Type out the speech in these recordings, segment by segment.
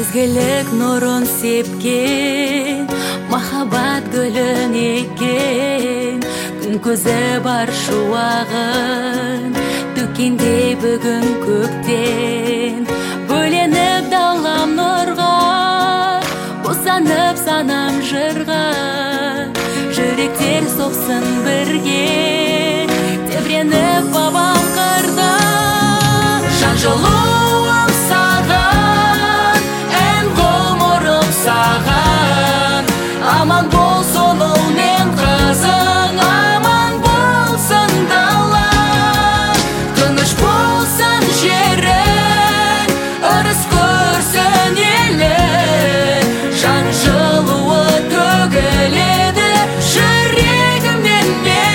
Мәңгілік нұрын сепкен махаббат гүлін еккен, күн көзі бар шуағын төккендей бүгін көктен. Бөленіп далам нұрға, босанып санам жырға, жүректер соқсын бірге, тебреніп бабам қырда. Жан жылуым саған, ән ғұмырым саған, аман болсын ұл мен қызың, аман болсын дала, тыныш болсын жерің, ырыс көрсін елің. Жан жылуы төгіледі жүрегімнен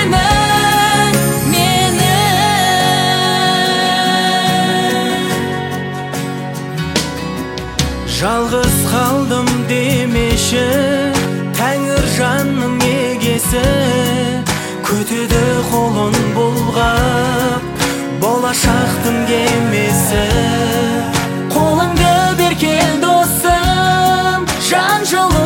менің. Жалғыз қалдым демеші, тәңір жанның егесі, көтеді қолын бұлғап, болашақтың кемесі. Қолыңды бер кел досым, жан жылы